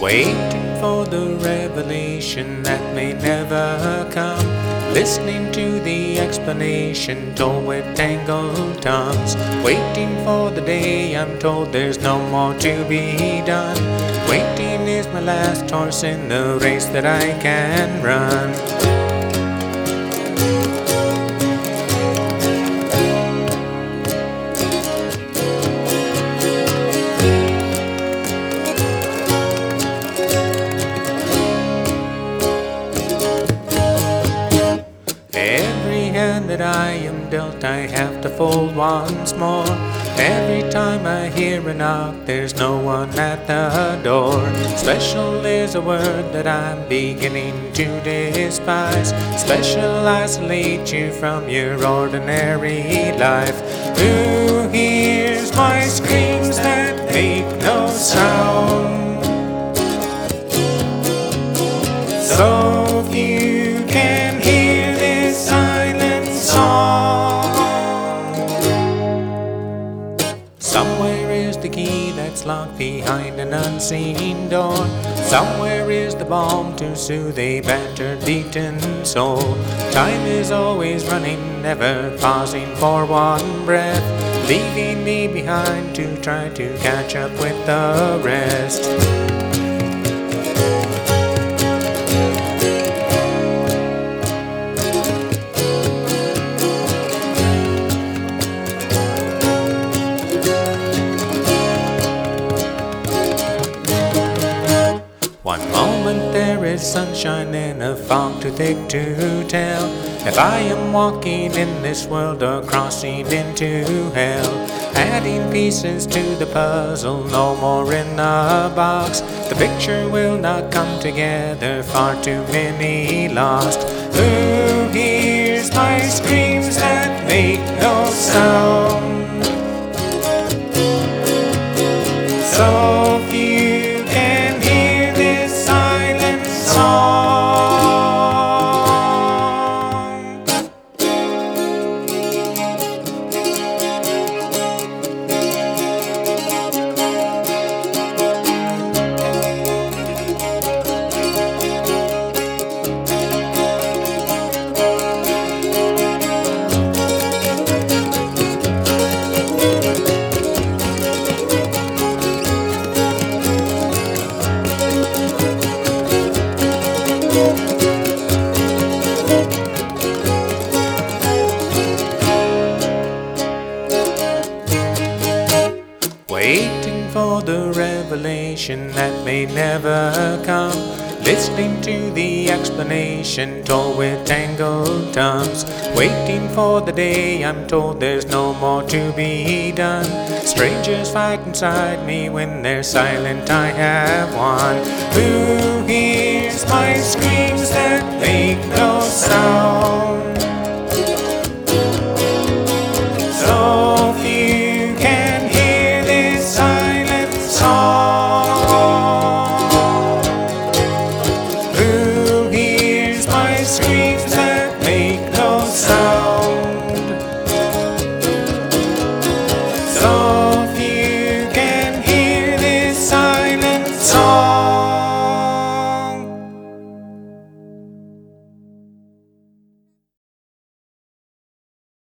Waiting for the revelation that may never come, listening to the explanation told with tangled tongues, waiting for the day I'm told there's no more to be done. Waiting is my last horse in the race that I can run. Every hand that I am dealt I have to fold once more. Every time I hear a knock there's no one at the door. Special is a word that I'm beginning to despise. Special isolate you from your ordinary life. Who hears my screams that make no sound? So few can hear this silent song. Somewhere is the key that's locked behind an unseen door. Somewhere is the balm to soothe a battered, beaten soul. Time is always running, never pausing for one breath, leaving me behind to try to catch up with the rest. One moment there is sunshine and a fog too thick to tell if I am walking in this world or crossing into hell. Adding pieces to the puzzle, no more in the box. The picture will not come together, far too many lost. Who hears my screams that make no sound? So few can hear this silent song. Waiting for the revelation that may never come, listening to the explanation told with tangled tongues, waiting for the day I'm told there's no more to be done. Strangers fight inside me when they're silent, I have won. Who hears my screams that make no sound?